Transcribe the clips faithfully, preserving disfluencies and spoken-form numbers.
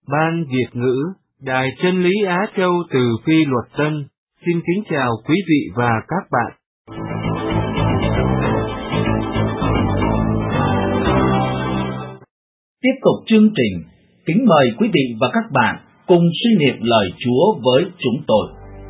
Ban Việt ngữ, Đài Chân lý Á Châu từ Phi Luật Tân, xin kính chào quý vị và các bạn. Tiếp tục chương trình, kính mời quý vị và các bạn cùng suy niệm lời Chúa với chúng tôi.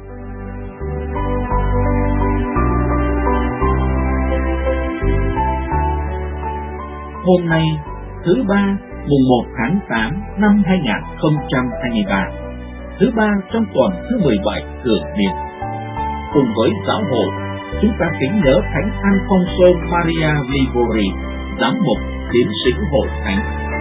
Hôm nay, thứ ba, mùng một tháng tám năm hai nghìn không trăm hai mươi ba, thứ ba trong tuần thứ mười bảy thường niên. Cùng với giáo hội, chúng ta kính nhớ Thánh Alfonso Maria Liguori, giám mục tiến sĩ hội thánh.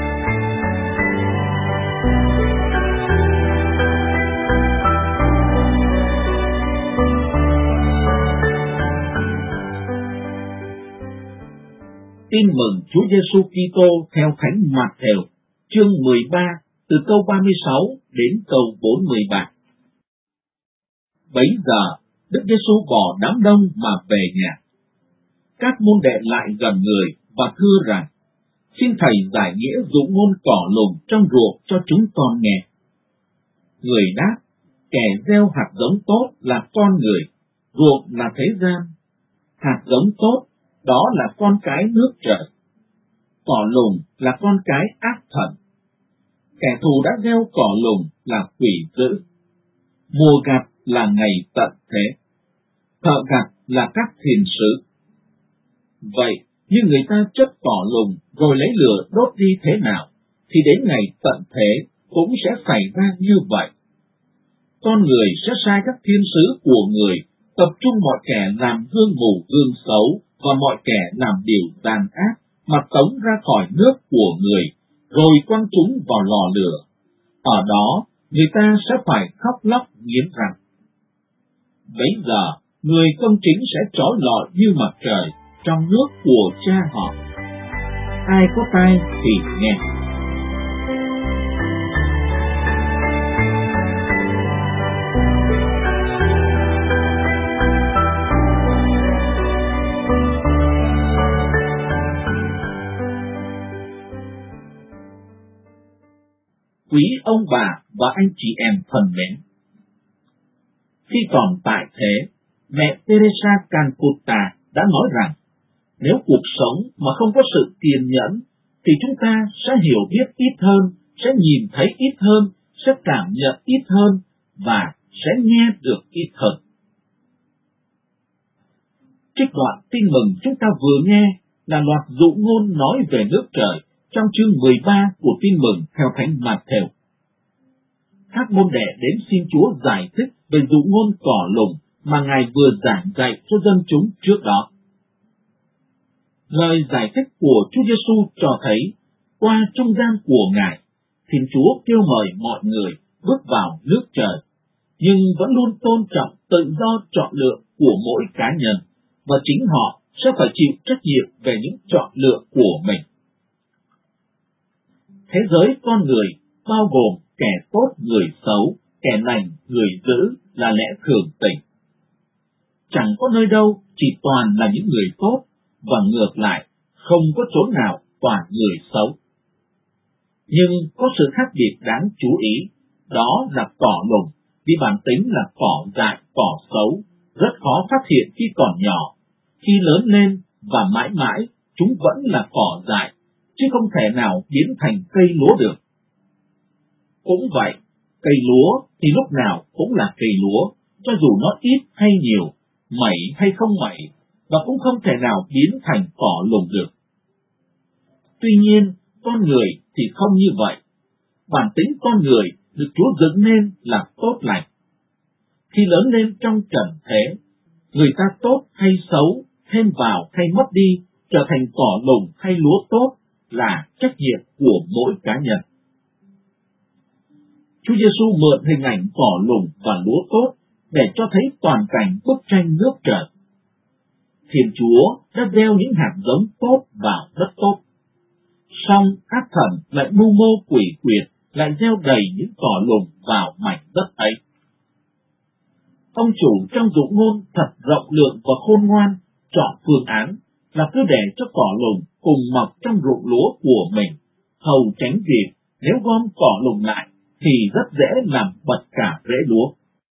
Tin mừng Chúa Giêsu Kitô theo Thánh Mạt-thêu, chương mười ba, từ câu ba mươi sáu đến câu bốn mươi ba. Bấy giờ, Đức Giêsu bỏ đám đông mà về nhà. Các môn đệ lại gần người và thưa rằng: Xin Thầy giải nghĩa dụ ngôn cỏ lùng trong ruộng cho chúng con nghe. Người đáp: Kẻ gieo hạt giống tốt là con người, ruộng là thế gian. Hạt giống tốt, đó là con cái nước trời. Cỏ lùng là con cái ác thần. Kẻ thù đã gieo cỏ lùng là quỷ dữ. Mùa gặt là ngày tận thế. Thợ gặt là các thiền sứ. Vậy, như người ta chất cỏ lùng rồi lấy lửa đốt đi thế nào, thì đến ngày tận thế cũng sẽ xảy ra như vậy. Con người sẽ sai các thiên sứ của người, tập trung mọi kẻ làm gương mù gương xấu và mọi kẻ làm điều gian ác, mà tống ra khỏi nước của người, rồi quăng chúng vào lò lửa. Ở đó, người ta sẽ phải khóc lóc nghiến răng. Bấy giờ, người công chính sẽ chói lọi như mặt trời trong nước của Cha họ. Ai có tai thì nghe. Quý ông bà và anh chị em thân mến, khi còn tại thế, mẹ Teresa Calcutta đã nói rằng, nếu cuộc sống mà không có sự kiên nhẫn, thì chúng ta sẽ hiểu biết ít hơn, sẽ nhìn thấy ít hơn, sẽ cảm nhận ít hơn, và sẽ nghe được ít hơn. Trích đoạn tin mừng chúng ta vừa nghe là loạt dụ ngôn nói về nước trời trong chương mười ba của tin mừng theo Thánh Mạt-thêu. Các môn đệ đến xin Chúa giải thích về dụ ngôn cỏ lùng mà Ngài vừa giảng dạy cho dân chúng trước đó. Lời giải thích của Chúa Giêsu cho thấy, qua trung gian của Ngài, Thiên Chúa kêu mời mọi người bước vào nước trời, nhưng vẫn luôn tôn trọng tự do chọn lựa của mỗi cá nhân, và chính họ sẽ phải chịu trách nhiệm về những chọn lựa của mình. Thế giới con người bao gồm kẻ tốt người xấu, kẻ lành người dữ là lẽ thường tình. Chẳng có nơi đâu chỉ toàn là những người tốt, và ngược lại, không có chỗ nào toàn người xấu. Nhưng có sự khác biệt đáng chú ý, đó là cỏ lùng, vì bản tính là cỏ dại, cỏ xấu, rất khó phát hiện khi còn nhỏ. Khi lớn lên và mãi mãi, chúng vẫn là cỏ dại, chứ không thể nào biến thành cây lúa được. Cũng vậy, cây lúa thì lúc nào cũng là cây lúa, cho dù nó ít hay nhiều, mẩy hay không mẩy, và cũng không thể nào biến thành cỏ lùng được. Tuy nhiên, con người thì không như vậy. Bản tính con người được Chúa dựng nên là tốt lành. Khi lớn lên trong trần thế, người ta tốt hay xấu, thêm vào hay mất đi, trở thành cỏ lùng hay lúa tốt là trách nhiệm của mỗi cá nhân. Chúa Giêsu mượn hình ảnh cỏ lùng và lúa tốt để cho thấy toàn cảnh bức tranh nước trời. Thiên Chúa đã gieo những hạt giống tốt vào đất tốt. Song ác thần lại mưu mô quỷ quyệt, lại gieo đầy những cỏ lùng vào mảnh đất ấy. Ông chủ trong dụ ngôn thật rộng lượng và khôn ngoan, chọn phương án là cứ để cho cỏ lùng cùng mọc trong ruộng lúa của mình, hầu tránh việc nếu gom cỏ lùng lại thì rất dễ làm bật cả rễ lúa.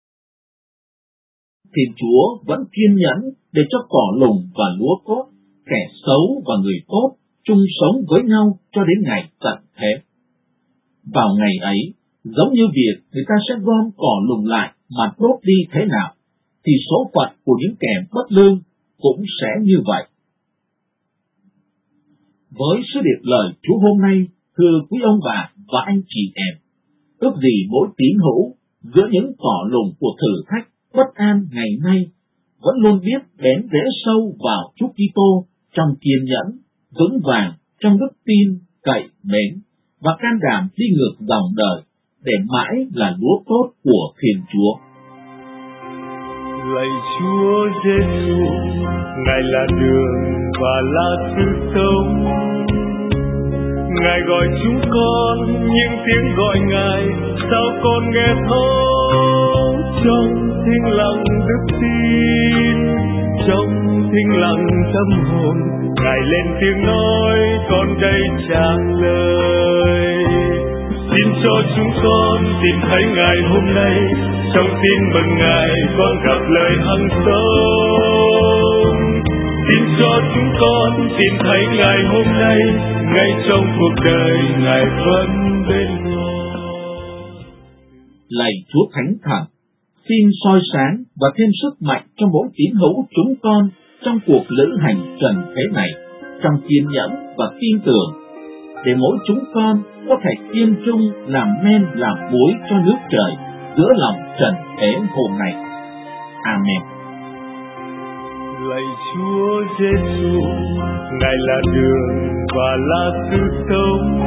Thiên Chúa vẫn kiên nhẫn để cho cỏ lùng và lúa tốt, kẻ xấu và người tốt chung sống với nhau cho đến ngày tận thế. Vào ngày ấy, giống như việc người ta sẽ gom cỏ lùng lại mà đốt đi thế nào, thì số phận của những kẻ bất lương cũng sẽ như vậy. Với sứ điệp lời Chúa hôm nay, thưa quý ông bà và anh chị em, ước gì mỗi tín hữu giữa những cỏ lùng của thử thách bất an ngày nay vẫn luôn biết bén rễ sâu vào Chúa Kitô trong kiên nhẫn, vững vàng trong đức tin, cậy mến và can đảm đi ngược dòng đời để mãi là lúa tốt của Thiên Chúa. Lạy Chúa Giêsu, Ngài là đường và là sự sống. Ngài gọi chúng con, những tiếng gọi Ngài sao con nghe thấu trong thinh lặng đức tin, trong thinh lặng tâm hồn. Ngài lên tiếng nói, con đây trả lời. Xin cho chúng con tìm thấy Ngài hôm nay, trong tin mừng Ngài con gặp lời hằng sống. Xin cho chúng con tìm thấy Ngài hôm nay, ngay trong cuộc đời Ngài vẫn bên con. Lạy Chúa Thánh Thần, xin soi sáng và thêm sức mạnh cho mỗi tín hữu chúng con trong cuộc lữ hành trần thế này, trong kiên nhẫn và tin tưởng, để mỗi chúng con có thể kiên trung làm men làm muối cho nước trời giữa lòng trần thế hôm nay. Amen. Lạy Chúa Giêsu, Ngài là đường và là sự sống.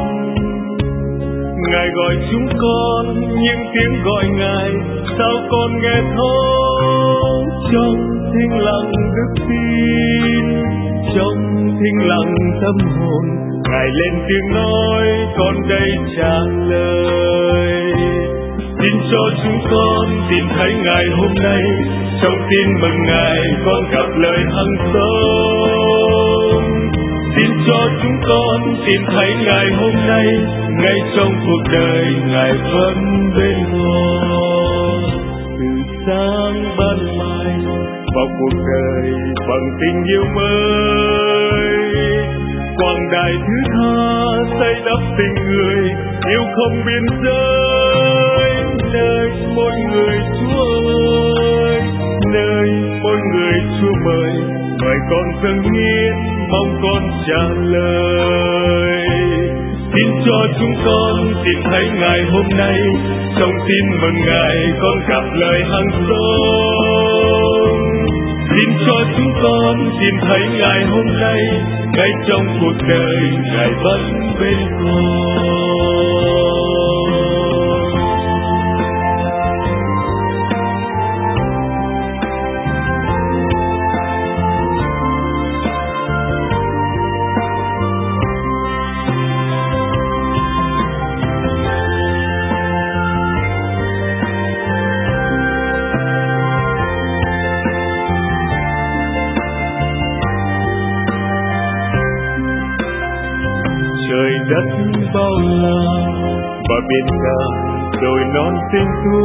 Ngài gọi chúng con, những tiếng gọi Ngài sao con nghe thấu trong thinh lặng đức tin, trong thinh lặng tâm hồn. Ngài lên tiếng nói, con đây trả lời. Xin cho chúng con tìm thấy Ngài hôm nay, trong tin mừng Ngài con gặp lời hằng sống. Xin cho chúng con tìm thấy Ngài hôm nay, ngay trong cuộc đời Ngài vẫn bên con. Từ sáng ban mai vào cuộc đời bằng tình yêu mới, quang đài thứ tha xây đắp tình người yêu không biên giới. Nơi mỗi người Chúa ơi, nơi mỗi người Chúa mời, mời con dâng hiến, mong con trả lời. Xin cho chúng con tìm thấy Ngài hôm nay, trong tin mừng Ngài con gặp lời hằng sống. Xin cho chúng con tìm thấy Ngài hôm nay, ngay trong cuộc đời Ngài vẫn bên con. Trời đất bao la và biển cả đồi non xinh thu,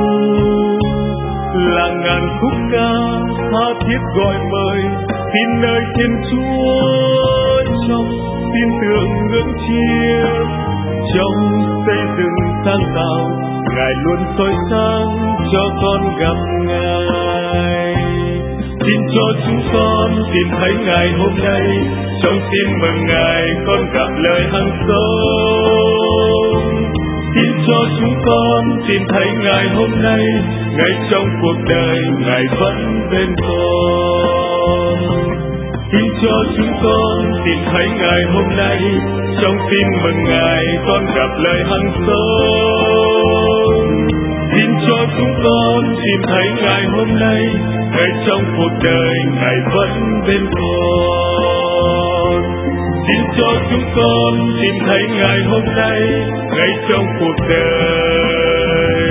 là ngàn khúc ca tha thiết gọi mời, tin nơi Thiên Chúa trong tin tưởng ngưỡng chiêm, trong xây dựng sáng tạo Ngài luôn soi sáng cho con gặp Ngài. Xin cho chúng con tìm thấy Ngài hôm nay, trong tin mừng Ngài con gặp lời hằng sống. Xin cho chúng con tìm thấy Ngài hôm nay, ngay trong cuộc đời Ngài vẫn bên con. Xin cho chúng con tìm thấy Ngài hôm nay, trong tin mừng Ngài con gặp lời hằng sống. Xin cho chúng con tìm thấy Ngài hôm nay, ngay trong cuộc đời Ngài vẫn bên con. Xin cho chúng con tìm thấy Ngài hôm nay, ngay trong cuộc đời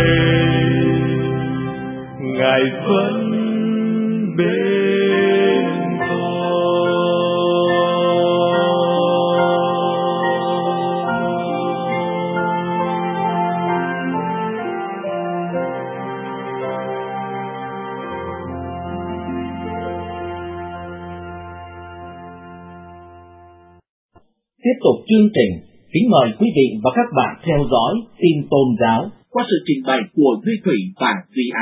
Ngài vẫn bên con. tiếp tục chương trình, kính mời quý vị và các bạn theo dõi tin tôn giáo qua sự trình bày của Duy Thủy và Duy An.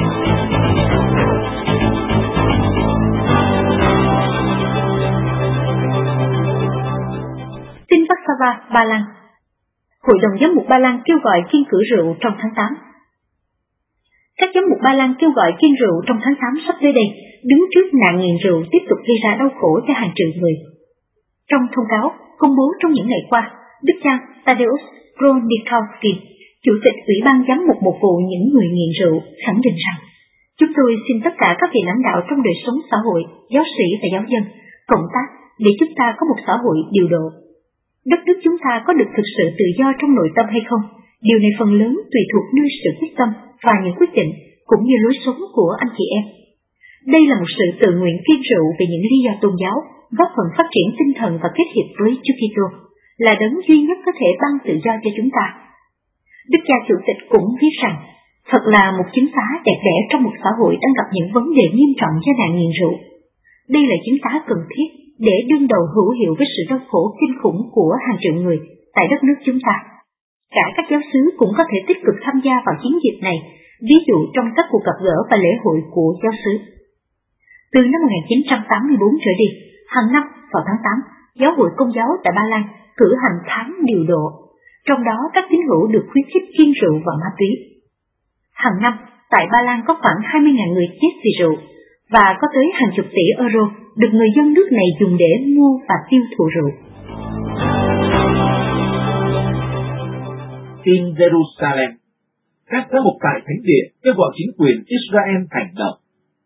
Tin Vác-sa-va, Ba Lan. Hội đồng giám mục Ba Lan kêu gọi kiêng cử rượu trong tháng tám. Các giám mục Ba Lan kêu gọi kiêng rượu trong tháng tám sắp tới đây, đứng trước nạn nghiện rượu tiếp tục gây ra đau khổ cho hàng triệu người. Trong thông cáo công bố trong những ngày qua, Đức cha Tadeusz Kronikowski, Chủ tịch Ủy ban Giám mục Mục vụ những người nghiện rượu, khẳng định rằng: Chúng tôi xin tất cả các vị lãnh đạo trong đời sống xã hội, giáo sĩ và giáo dân, cộng tác để chúng ta có một xã hội điều độ. Đất nước chúng ta có được thực sự tự do trong nội tâm hay không? Điều này phần lớn tùy thuộc nơi sự quyết tâm và những quyết định cũng như lối sống của anh chị em. Đây là một sự tự nguyện kiêng rượu vì những lý do tôn giáo, góp phần phát triển tinh thần và kết hiệp với Chúa Kitô, là đấng duy nhất có thể ban tự do cho chúng ta. Đức cha Chủ tịch cũng viết rằng, thật là một chứng tá đẹp đẽ trong một xã hội đang gặp những vấn đề nghiêm trọng do nạn nghiện rượu. Đây là chứng tá cần thiết để đương đầu hữu hiệu với sự đau khổ kinh khủng của hàng triệu người tại đất nước chúng ta. Cả các giáo xứ cũng có thể tích cực tham gia vào chiến dịch này, ví dụ trong các cuộc gặp gỡ và lễ hội của giáo xứ. Từ năm một nghìn chín trăm tám mươi tư trở đi, hàng năm vào tháng tám, Giáo hội Công giáo tại Ba Lan cử hành tháng điều độ, trong đó các tín hữu được khuyến khích kiêng rượu và ma túy. Hàng năm, tại Ba Lan có khoảng hai mươi nghìn người chết vì rượu, và có tới hàng chục tỷ euro được người dân nước này dùng để mua và tiêu thụ rượu. Tin Jerusalem. Các giám mục tại Thánh Địa kêu gọi chính quyền Israel hành động.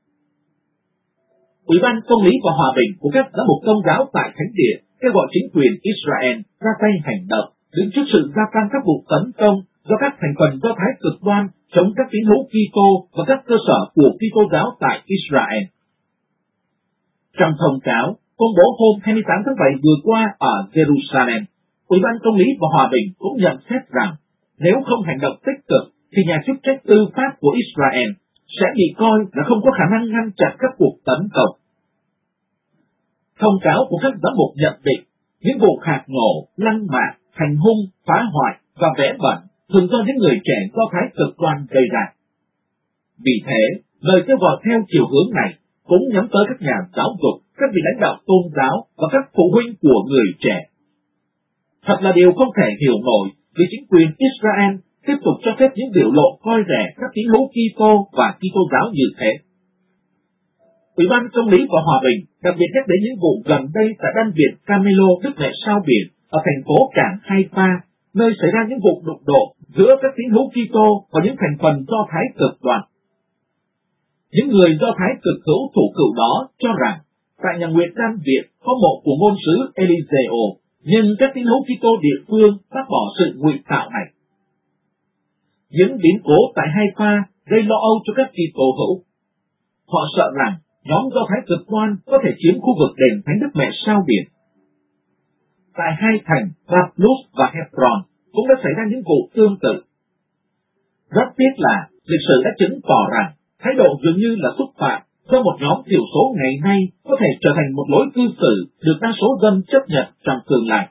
Ủy ban Công lý và Hòa bình của các giám mục Công giáo tại Thánh Địa kêu gọi chính quyền Israel ra tay hành động, đứng trước sự gia tăng các vụ tấn công do các thành phần Do Thái cực đoan chống các tín hữu Kitô và các cơ sở của Kitô giáo tại Israel. Trong thông cáo công bố hôm hai mươi tám tháng bảy vừa qua ở Jerusalem, Ủy ban Công lý và Hòa bình cũng nhận xét rằng nếu không hành động tích cực thì nhà chức trách tư pháp của Israel sẽ bị coi là không có khả năng ngăn chặn các cuộc tấn công. Thông cáo của các giám mục nhận định những vụ khạc ngổ, lăng mạ, hành hung, phá hoại và vẽ bẩn thường do những người trẻ Do Thái cực đoan gây ra. Vì thế, lời kêu gọi theo chiều hướng này cũng nhắm tới các nhà giáo dục, các vị lãnh đạo tôn giáo và các phụ huynh của người trẻ. Thật là điều không thể hiểu nổi vì chính quyền Israel tiếp tục cho phép những biểu lộ coi rẻ các tín hữu Kitô và Kitô giáo như thế. Ủy ban Công lý và Hòa bình đặc biệt nhắc đến những vụ gần đây tại Đan viện Camelo, Đức Mẹ Sao Biển ở thành phố cảng Haifa, nơi xảy ra những vụ đụng độ giữa các tín hữu Kitô và những thành phần Do Thái cực đoan. Những người Do Thái cực hữu thủ cựu đó cho rằng tại nhà nguyện Đan viện có mộ của ngôn sứ Eliseo, nhưng các tín hữu Kitô địa phương bác bỏ sự ngụy tạo này. Những biến cố tại Haifa gây lo âu cho các Kitô hữu. Họ sợ rằng nhóm Do Thái cực đoan có thể chiếm khu vực đền Thánh Đức Mẹ Sao Biển. Tại hai thành Nablus và Hebron cũng đã xảy ra những vụ tương tự. Rất tiếc là lịch sử đã chứng tỏ rằng thái độ dường như là xúc phạm do một nhóm thiểu số ngày nay có thể trở thành một lối cư xử được đa số dân chấp nhận trong tương lai.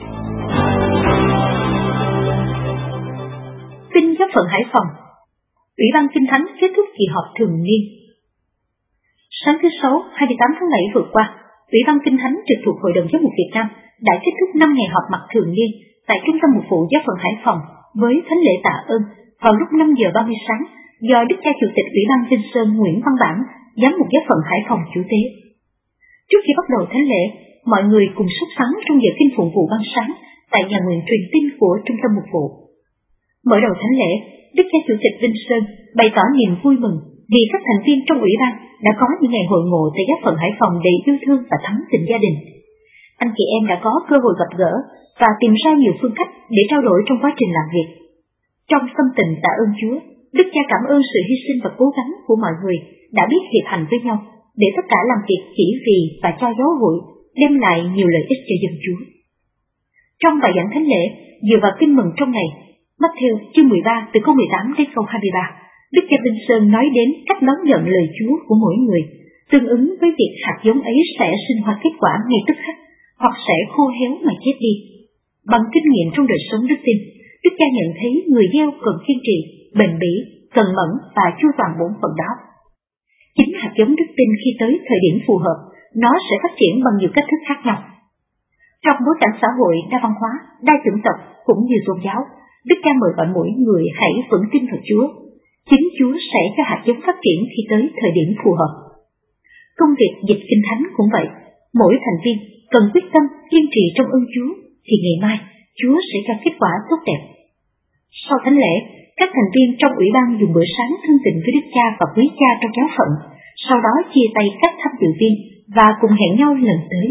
Tin giáo phận Hải Phòng. Ủy ban Kinh Thánh kết thúc kỳ họp thường niên. Sáng thứ Sáu, hai mươi tám tháng bảy vừa qua, Ủy ban Kinh Thánh trực thuộc Hội đồng Giám mục Việt Nam đã kết thúc năm ngày họp mặt thường niên tại Trung tâm Mục vụ Giáo phận Hải Phòng với thánh lễ tạ ơn vào lúc năm giờ ba mươi sáng do Đức cha Chủ tịch Ủy ban Vinh Sơn Nguyễn Văn Bản, Giám mục Giáo phận Hải Phòng chủ tế. Trước khi bắt đầu thánh lễ, mọi người cùng sốt sắng trong giờ kinh phụng vụ ban sáng tại nhà nguyện truyền tin của Trung tâm Mục vụ. Mở đầu thánh lễ, Đức cha Chủ tịch Vinh Sơn bày tỏ niềm vui mừng vì các thành viên trong ủy ban đã có những ngày hội ngộ tại Giáo phận Hải Phòng đầy yêu thương và thắm tình gia đình. Anh chị em đã có cơ hội gặp gỡ và tìm ra nhiều phương cách để trao đổi trong quá trình làm việc. Trong tâm tình tạ ơn Chúa, Đức cha cảm ơn sự hy sinh và cố gắng của mọi người đã biết hiệp hành với nhau để tất cả làm việc chỉ vì và cho giáo hội đem lại nhiều lợi ích cho dân Chúa. Trong bài giảng thánh lễ dựa vào tin mừng trong ngày Matthew chương mười ba từ câu mười tám đến câu hai mươi ba, Đức cha Vinh Sơn nói đến cách đón nhận lời Chúa của mỗi người, tương ứng với việc hạt giống ấy sẽ sinh hoạt kết quả ngay tức khắc, hoặc sẽ khô héo mà chết đi. Bằng kinh nghiệm trong đời sống đức tin, Đức Cha nhận thấy người gieo cần kiên trì, bền bỉ, cần mẫn và chu toàn bổn phận đó. Chính hạt giống đức tin khi tới thời điểm phù hợp, nó sẽ phát triển bằng nhiều cách thức khác nhau. Trong bối cảnh xã hội đa văn hóa, đa chủng tộc cũng như tôn giáo, Đức Cha mời gọi mỗi người hãy vững tin vào Chúa. Chính Chúa sẽ cho hạt giống phát triển khi tới thời điểm phù hợp. Công việc dịch kinh thánh cũng vậy. Mỗi thành viên cần quyết tâm kiên trì trong ơn Chúa, thì ngày mai Chúa sẽ cho kết quả tốt đẹp. Sau thánh lễ, các thành viên trong ủy ban dùng bữa sáng thân tình với Đức Cha và quý cha trong giáo phận, sau đó chia tay các tham dự viên và cùng hẹn nhau lần tới.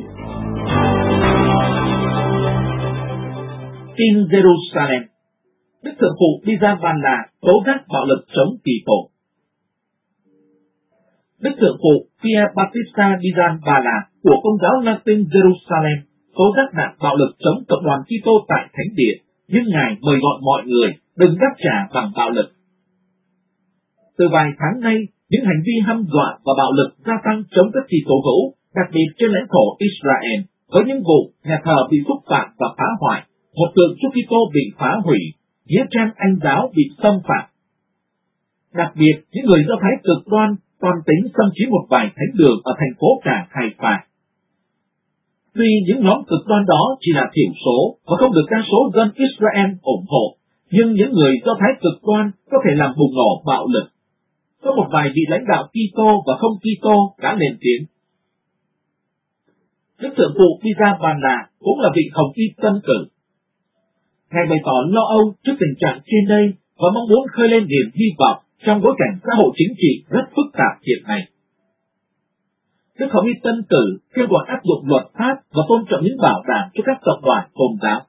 Tin Jerusalem. Đức Thượng Phụ đi ra Ban La tố giác bạo lực chống kỳ tổ. Đức Thượng Phụ Pia Battista đi ra Ba La của Công giáo Latin Jerusalem tố giác nạn bạo lực chống cộng đoàn Kitô tại Thánh Địa, nhưng Ngài mời gọi mọi người đừng đáp trả bằng bạo lực. Từ vài tháng nay, những hành vi hăm dọa và bạo lực gia tăng chống các Kitô hữu, đặc biệt trên lãnh thổ Israel, với những vụ nhà thờ bị xúc phạm và phá hoại, một tượng Chúa Kitô bị phá hủy, nghĩa trang Anh giáo bị xâm phạm. Đặc biệt, những người Do Thái cực đoan toàn tính xâm chiếm một vài thánh đường ở thành phố Cảng Haifa. Tuy những nhóm cực đoan đó chỉ là thiểu số và không được đa số dân Israel ủng hộ, nhưng những người Do Thái cực đoan có thể làm bùng nổ bạo lực. Có một vài vị lãnh đạo Kitô và không Kitô đã lên tiếng. Đức Thượng Phụ Pia Ban La cũng là vị hồng y tân cử. Ngài bày tỏ lo âu trước tình trạng trên đây và mong muốn khơi lên niềm hy vọng trong bối cảnh xã hội chính trị rất phức tạp hiện nay. Đức Hồng Y tân cử kêu gọi áp dụng luật pháp và tôn trọng những bảo đảm cho các tập đoàn tôn giáo.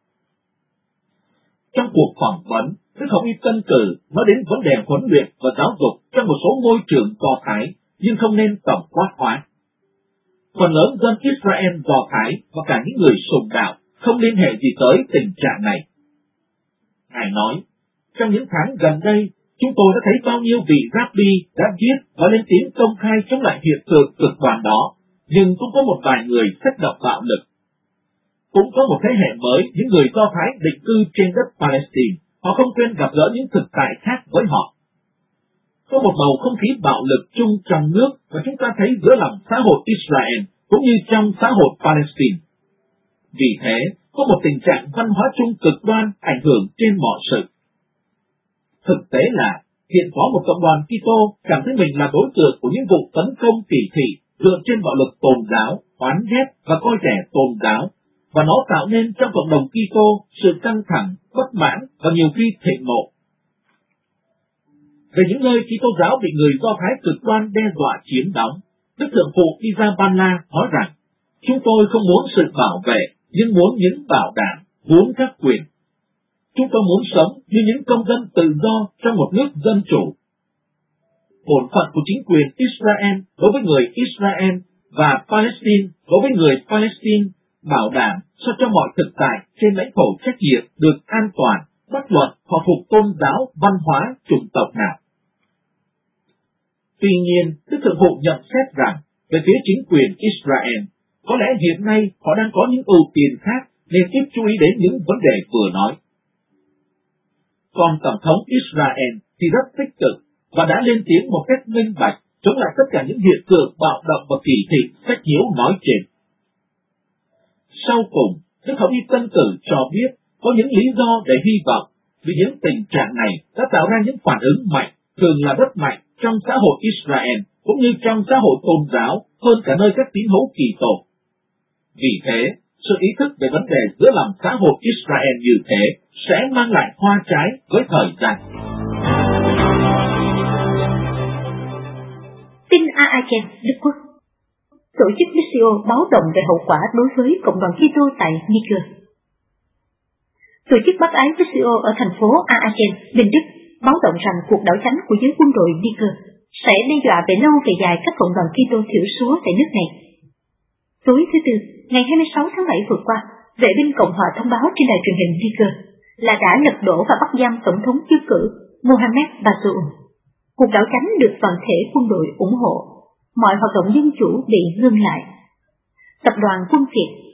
Trong cuộc phỏng vấn, Đức Hồng Y tân cử nói đến vấn đề huấn luyện và giáo dục trong một số môi trường Do Thái, nhưng không nên tổng quát hóa. Phần lớn dân Israel Do Thái và cả những người sùng đạo không liên hệ gì tới tình trạng này. Ngài nói, trong những tháng gần đây, chúng tôi đã thấy bao nhiêu vị rabbi đã viết và lên tiếng công khai chống lại hiện tượng cực đoan đó, nhưng cũng có một vài người sách động bạo lực. Cũng có một thế hệ mới những người Do Thái định cư trên đất Palestine, họ không quên gặp gỡ những thực tại khác với họ. Có một bầu không khí bạo lực chung trong nước và chúng ta thấy giữa lòng xã hội Israel cũng như trong xã hội Palestine. Vì thế, có một tình trạng văn hóa chung cực đoan ảnh hưởng trên mọi sự. Thực tế là, hiện có một cộng đoàn Kitô cảm thấy mình là đối tượng của những vụ tấn công kỳ thị dựa trên bạo lực tôn giáo, oán ghét và coi rẻ tôn giáo, và nó tạo nên trong cộng đồng Kitô sự căng thẳng, bất mãn và nhiều khi thịnh nộ. Về những nơi Kitô giáo bị người Do Thái cực đoan đe dọa chiếm đóng, Đức Thượng Phụ Pia Ban La nói rằng, chúng tôi không muốn sự bảo vệ, nhưng muốn những bảo đảm, muốn các quyền. Chúng tôi muốn sống như những công dân tự do trong một nước dân chủ. Bổn phận của chính quyền Israel đối với người Israel và Palestine đối với người Palestine bảo đảm sao cho mọi thực tại trên lãnh thổ trách nhiệm được an toàn, bất luận họ phục tôn giáo, văn hóa, chủng tộc nào. Tuy nhiên, Đức Thượng Phụ nhận xét rằng, về phía chính quyền Israel, có lẽ hiện nay họ đang có những ưu tiên khác nên ít chú ý đến những vấn đề vừa nói. Còn Tổng thống Israel thì rất tích cực và đã lên tiếng một cách minh bạch chống lại tất cả những hiện tượng bạo động và kỳ thị sách nhiễu nói trên. Sau cùng, Đức Hồng Y tân cử cho biết có những lý do để hy vọng vì những tình trạng này đã tạo ra những phản ứng mạnh, thường là rất mạnh trong xã hội Israel cũng như trong xã hội tôn giáo hơn cả nơi các tín hữu kỳ tổ. Vì thế, sự ý thức về vấn đề giữa lòng xã hội Israel như thế sẽ mang lại hoa trái với thời gian. Tin a a chen, Đức Quốc. Tổ chức Missio báo động về hậu quả đối với cộng đoàn Kitô tại Niger. Tổ chức bác ái Missio ở thành phố a a chen, Bình Đức báo động rằng cuộc đảo chánh của giới quân đội Niger sẽ đe dọa về lâu về dài các cộng đoàn Kitô thiểu số tại nước này. Tối thứ Tư, ngày hai mươi sáu tháng bảy vừa qua, vệ binh Cộng hòa thông báo trên đài truyền hình Niger là đã lật đổ và bắt giam tổng thống đắc cử Mohamed Bazoum. Cuộc đảo chánh được toàn thể quân đội ủng hộ, mọi hoạt động dân chủ bị ngưng lại. Tập đoàn quân Việt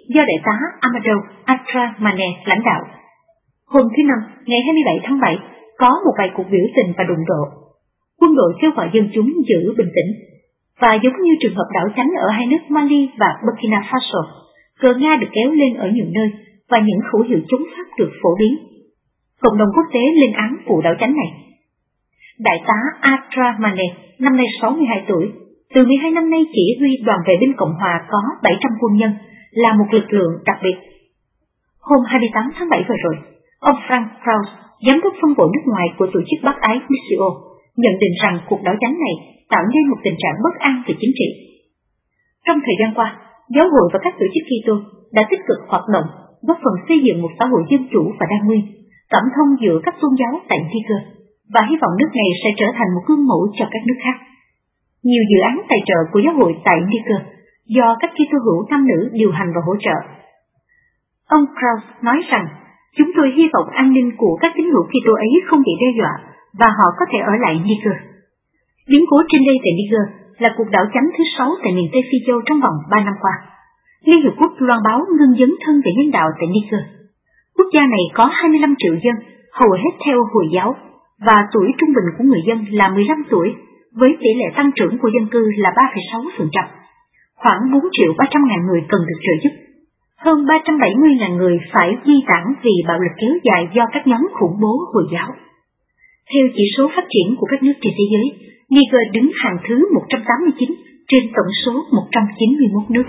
do đại tá Amadou Atramane lãnh đạo. Hôm thứ Năm, ngày hai mươi bảy tháng bảy, có một vài cuộc biểu tình và đụng độ. Quân đội kêu gọi dân chúng giữ bình tĩnh, và giống như trường hợp đảo chánh ở hai nước Mali và Burkina Faso, cờ Nga được kéo lên ở nhiều nơi và những khẩu hiệu chống Pháp được phổ biến. Cộng đồng quốc tế lên án vụ đảo chánh này. Đại tá Atramane, năm nay sáu mươi hai tuổi, từ mười hai năm nay chỉ huy đoàn vệ binh Cộng hòa có bảy trăm quân nhân, là một lực lượng đặc biệt. Hôm hai mươi tám tháng bảy vừa rồi, ông Frank Krauss, giám đốc phân bộ nước ngoài của tổ chức Bác ái Missio, nhận định rằng cuộc đảo chánh này tạo nên một tình trạng bất an về chính trị. Trong thời gian qua, giáo hội và các tổ chức Kitô đã tích cực hoạt động, góp phần xây dựng một xã hội dân chủ và đa nguyên, cảm thông giữa các tôn giáo tại Niger, và hy vọng nước này sẽ trở thành một gương mẫu cho các nước khác. Nhiều dự án tài trợ của giáo hội tại Niger do các Kitô hữu nam nữ điều hành và hỗ trợ. Ông Krauss nói rằng, chúng tôi hy vọng an ninh của các tín hữu Kitô ấy không bị đe dọa và họ có thể ở lại Niger. Biến cố trên đây tại Niger là cuộc đảo chánh thứ sáu tại miền Tây Phi Châu trong vòng ba năm qua. Liên Hiệp Quốc loan báo ngưng dấn thân về nhân đạo tại Niger. Quốc gia này có hai mươi lăm triệu dân, hầu hết theo Hồi giáo, và tuổi trung bình của người dân là mười lăm tuổi, với tỷ lệ tăng trưởng của dân cư là ba phẩy sáu phần trăm. Khoảng bốn triệu ba trăm ngàn người cần được trợ giúp. Hơn ba trăm bảy mươi ngàn người phải di tản vì bạo lực kéo dài do các nhóm khủng bố Hồi giáo. Theo chỉ số phát triển của các nước trên thế giới, Niger đứng hàng thứ một trăm tám mươi chín trên tổng số một trăm chín mươi mốt nước.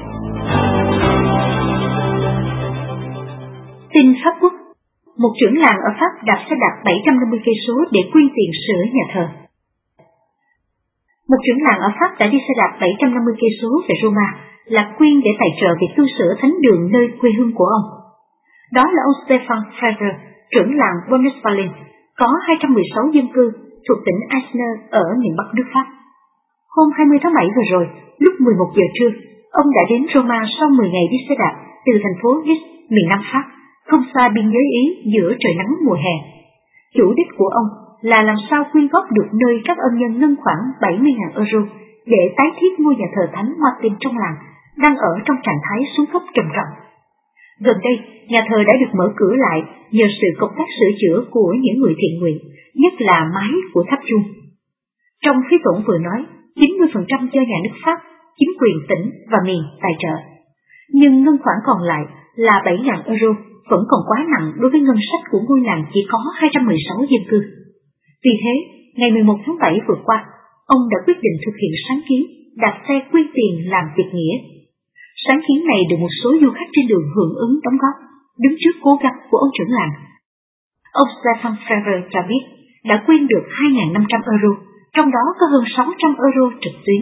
Tin Pháp Quốc. Một trưởng làng ở Pháp đạp xe đạp bảy trăm năm mươi cây số để quyên tiền sửa nhà thờ. Một trưởng làng ở Pháp đã đi xe đạp bảy trăm năm mươi cây số về Roma, là quyên để tài trợ việc tu sửa thánh đường nơi quê hương của ông. Đó là ông Stefan Ferrer, trưởng làng Bonnes-Valin, có hai trăm mười sáu dân cư thuộc tỉnh Aisne ở miền Bắc nước Pháp. Hôm hai mươi tháng bảy vừa rồi, lúc mười một giờ trưa, ông đã đến Roma sau mười ngày đi xe đạp từ thành phố Nice, miền Nam Pháp, không xa biên giới Ý giữa trời nắng mùa hè. Chủ đích của ông là làm sao quyên góp được nơi các ân nhân ngân khoảng bảy mươi nghìn euro để tái thiết ngôi nhà thờ Thánh Martin trong làng, đang ở trong trạng thái xuống cấp trầm trọng. Gần đây, nhà thờ đã được mở cửa lại nhờ sự công tác sửa chữa của những người thiện nguyện, nhất là mái của tháp chuông. Trong phí tổn vừa nói, chín mươi phần trăm cho nhà nước Pháp, chính quyền tỉnh và miền tài trợ. Nhưng ngân khoản còn lại là bảy nghìn euro vẫn còn quá nặng đối với ngân sách của ngôi làng chỉ có hai trăm mười sáu dân cư. Vì thế, ngày mười một tháng bảy vừa qua, ông đã quyết định thực hiện sáng kiến đạp xe quyên tiền làm việc nghĩa. Sáng kiến này được một số du khách trên đường hưởng ứng đóng góp, đứng trước cố gắng của ông trưởng làng. Ông Stefan Ferrer cho biết đã quyên được hai nghìn năm trăm euro, trong đó có hơn sáu trăm euro trực tuyến.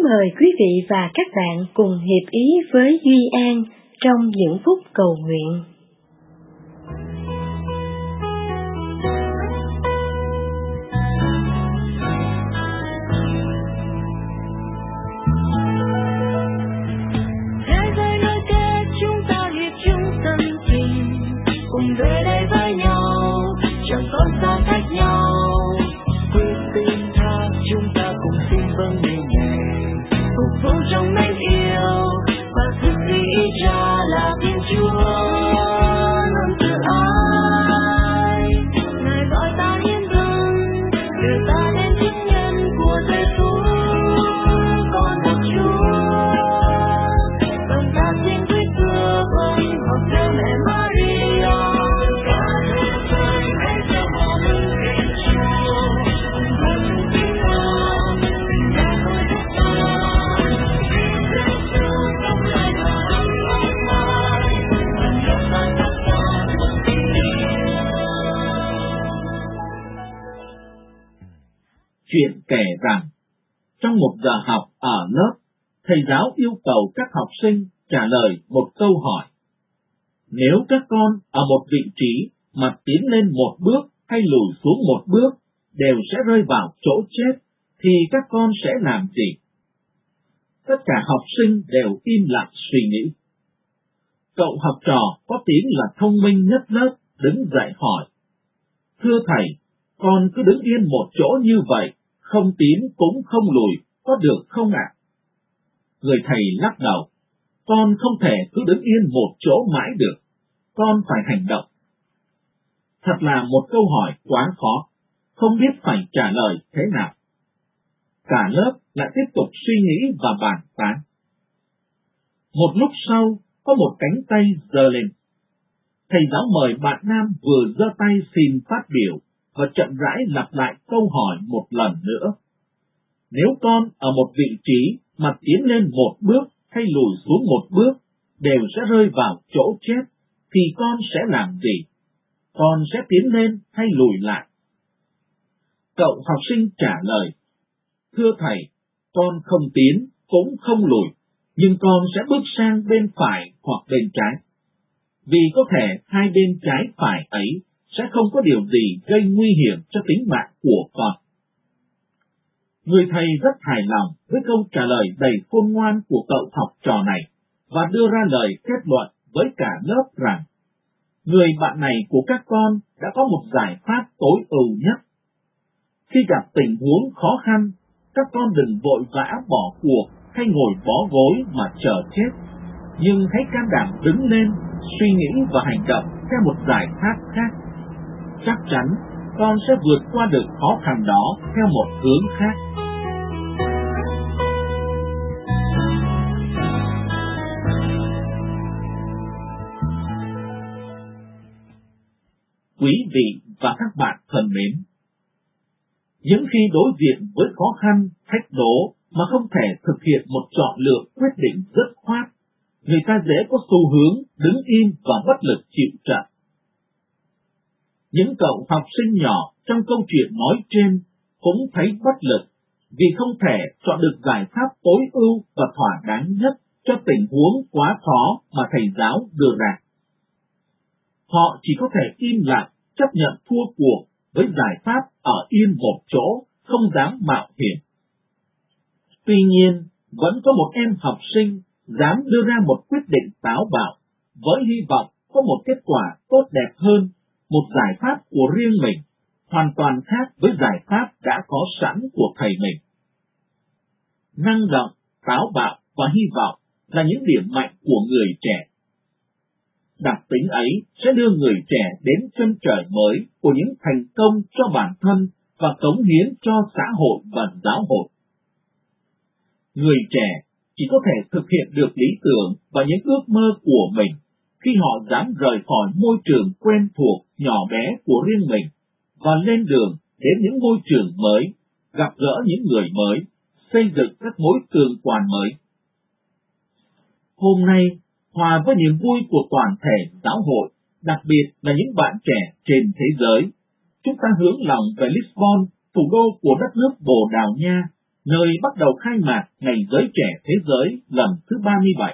mời quý vị và các bạn cùng hiệp ý với Duy An trong những phút cầu nguyện. Thế giới nơi kia chúng ta hiệp chung tâm tình, cùng về đây với nhau, chẳng còn xa cách nhau. Quyết tin tha chúng ta cùng xin vâng lời Ngài, phục vụ trong mến yêu và thực thi ý Cha là Thiên Chúa luôn từ ai. Ngài gọi ta hiến dâng, đưa ta đến chứng nhân của Giêsu con một Chúa. Vâng ta xin quyết thưa vâng học theo mẹ Maria, cả thế giới hãy cho họ mình Thiên Chúa. Và chúng tin nào Ngài gọi chúng ta, vì Giêsu sống lại là hằng mãi mãi, và cho ta tất cả một tình yêu. Chuyện kể rằng, trong một giờ học ở lớp, thầy giáo yêu cầu các học sinh trả lời một câu hỏi. Nếu các con ở một vị trí mà tiến lên một bước hay lùi xuống một bước đều sẽ rơi vào chỗ chết, thì các con sẽ làm gì? Tất cả học sinh đều im lặng suy nghĩ. Cậu học trò có tiếng là thông minh nhất lớp đứng dậy hỏi: Thưa thầy, con cứ đứng yên một chỗ như vậy, không tiến cũng không lùi, có được không ạ? Người thầy lắc đầu: Con không thể cứ đứng yên một chỗ mãi được, con phải hành động. Thật là một câu hỏi quá khó, không biết phải trả lời thế nào. Cả lớp lại tiếp tục suy nghĩ và bàn tán. Một lúc sau, có một cánh tay giơ lên. Thầy giáo mời bạn nam vừa giơ tay xin phát biểu và chậm rãi lặp lại câu hỏi một lần nữa. Nếu con ở một vị trí mà tiến lên một bước hay lùi xuống một bước đều sẽ rơi vào chỗ chết, thì con sẽ làm gì? Con sẽ tiến lên hay lùi lại? Cậu học sinh trả lời: Thưa thầy, con không tiến cũng không lùi, nhưng con sẽ bước sang bên phải hoặc bên trái. Vì có thể hai bên trái phải ấy sẽ không có điều gì gây nguy hiểm cho tính mạng của con. Người thầy rất hài lòng với câu trả lời đầy khôn ngoan của cậu học trò này và đưa ra lời kết luận với cả lớp rằng người bạn này của các con đã có một giải pháp tối ưu nhất. Khi gặp tình huống khó khăn, các con đừng vội vã bỏ cuộc hay ngồi bó gối mà chờ chết, nhưng hãy can đảm đứng lên, suy nghĩ và hành động theo một giải pháp khác. Chắc chắn con sẽ vượt qua được khó khăn đó theo một hướng khác. Quý vị và các bạn thân mến, những khi đối diện với khó khăn, thách đố mà không thể thực hiện một chọn lựa quyết định dứt khoát, người ta dễ có xu hướng đứng im và bất lực chịu trận. Những cậu học sinh nhỏ trong câu chuyện nói trên cũng thấy bất lực vì không thể chọn được giải pháp tối ưu và thỏa đáng nhất cho tình huống quá khó mà thầy giáo đưa ra. Họ chỉ có thể im lặng chấp nhận thua cuộc với giải pháp ở yên một chỗ, không dám mạo hiểm. Tuy nhiên, vẫn có một em học sinh dám đưa ra một quyết định táo bạo, với hy vọng có một kết quả tốt đẹp hơn, một giải pháp của riêng mình, hoàn toàn khác với giải pháp đã có sẵn của thầy mình. Năng động, táo bạo và hy vọng là những điểm mạnh của người trẻ. Đặc tính ấy sẽ đưa người trẻ đến chân trời mới của những thành công cho bản thân và cống hiến cho xã hội và giáo hội. Người trẻ chỉ có thể thực hiện được lý tưởng và những ước mơ của mình khi họ dám rời khỏi môi trường quen thuộc nhỏ bé của riêng mình và lên đường đến những môi trường mới, gặp gỡ những người mới, xây dựng các mối tương quan mới. Hôm nay, hòa với niềm vui của toàn thể giáo hội, đặc biệt là những bạn trẻ trên thế giới, chúng ta hướng lòng về Lisbon, thủ đô của đất nước Bồ Đào Nha, nơi bắt đầu khai mạc Ngày Giới Trẻ Thế Giới lần thứ ba mươi bảy.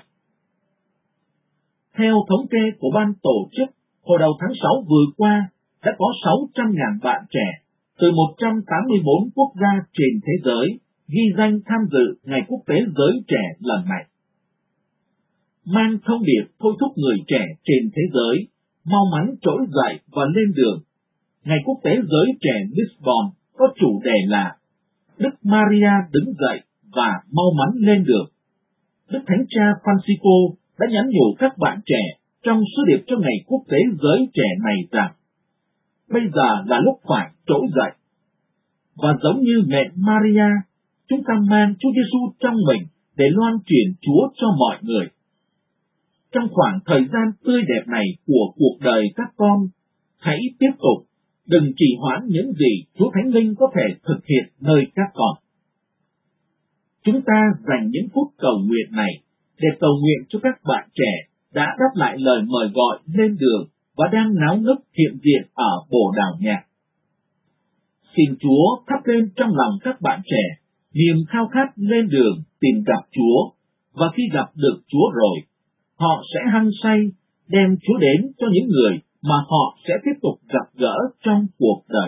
Theo thống kê của ban tổ chức, hồi đầu tháng sáu vừa qua đã có sáu trăm nghìn bạn trẻ từ một trăm tám mươi bốn quốc gia trên thế giới ghi danh tham dự Ngày Quốc tế Giới Trẻ lần này. Mang thông điệp thôi thúc người trẻ trên thế giới mau mắn trỗi dậy và lên đường, Ngày Quốc tế Giới Trẻ Lisbon có chủ đề là Đức Maria đứng dậy và mau mắn lên đường. Đức Thánh Cha Francisco đã nhắn nhủ các bạn trẻ trong sứ điệp cho Ngày Quốc tế Giới Trẻ này rằng bây giờ là lúc phải trỗi dậy. Và giống như mẹ Maria, chúng ta mang Chúa Giêsu trong mình để loan truyền Chúa cho mọi người. Trong khoảng thời gian tươi đẹp này của cuộc đời các con, hãy tiếp tục, đừng trì hoãn những gì Chúa Thánh Linh có thể thực hiện nơi các con. Chúng ta dành những phút cầu nguyện này để cầu nguyện cho các bạn trẻ đã đáp lại lời mời gọi lên đường và đang náo nức hiện diện ở Bồ Đào Nha. Xin Chúa thắp lên trong lòng các bạn trẻ niềm khao khát lên đường tìm gặp Chúa, và khi gặp được Chúa rồi, họ sẽ hăng say đem Chúa đến cho những người mà họ sẽ tiếp tục gặp gỡ trong cuộc đời.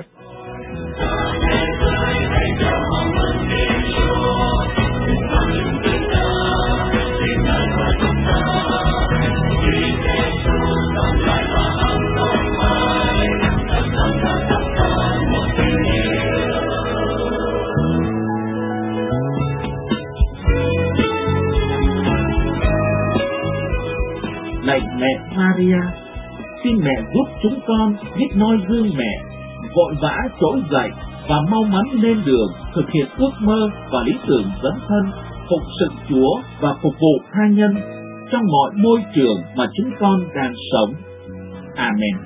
Lạy mẹ Maria, xin mẹ giúp chúng con biết noi gương mẹ, vội vã trỗi dậy và mau mắn lên đường thực hiện ước mơ và lý tưởng dấn thân, phục sự Chúa và phục vụ tha nhân trong mọi môi trường mà chúng con đang sống. Amen.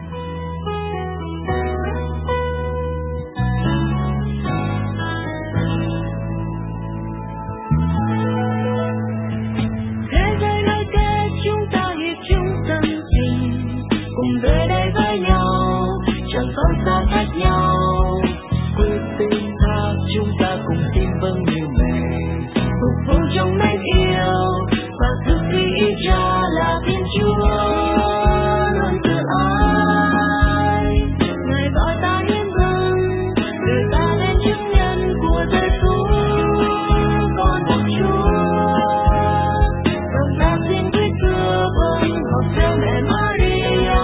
Về đây với nhau, chẳng còn xa cách nhau. Quyết tin tha chúng ta cùng tin vâng như mẹ, phục vụ trong mến yêu và thực thi ý Cha là Thiên Chúa luôn từ ai. Ngài gọi ta hiến dâng, đưa ta lên chứng nhân của Giêsu con một Chúa. Đồng ta xin quyết thưa vâng học theo mẹ Maria.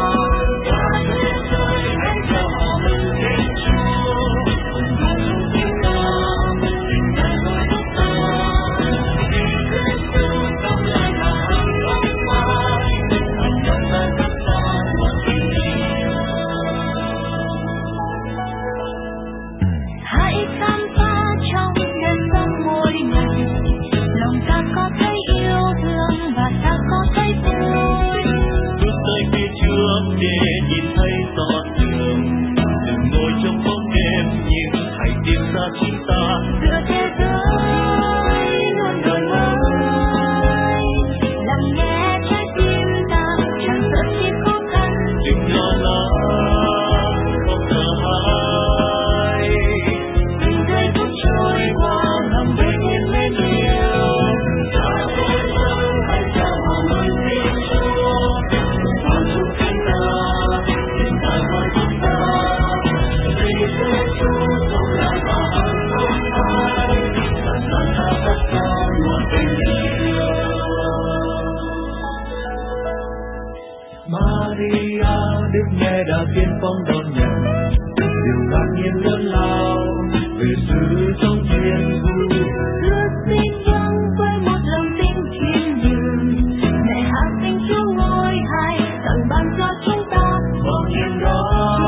Đức Mẹ đã tiên phong đón nhận điều ngạc nhiên lớn lao về sự sống thiên thu. Ước xin dâng với một lòng tin khiêm nhường, mẹ hạ sinh xuống ngôi hai tặng ban cho chúng ta vòng niềm đó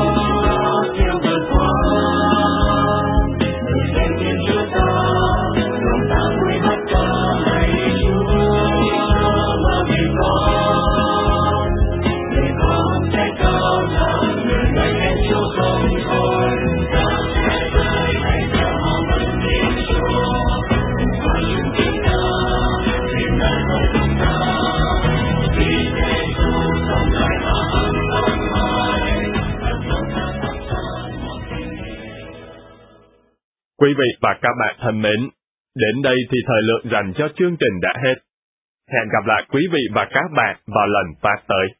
kêu gọi con người xem Thiên Chúa ta, lòng ta vui hát ca lạy Chúa mà vì con để con sẽ cao làm người dạy em Chúa không thôi. Ta sẽ rơi hãy theo họ vẫn Thiên Chúa và chúng chúng ta tìm lại với chúng ta vì Giêsu sống lại và hằng sống mãi và sống ta thắp sáng một tình yêu. Quý vị và các bạn thân mến, Đến đây thì thời lượng dành cho chương trình đã hết. Hẹn gặp lại quý vị và các bạn vào lần phát tới.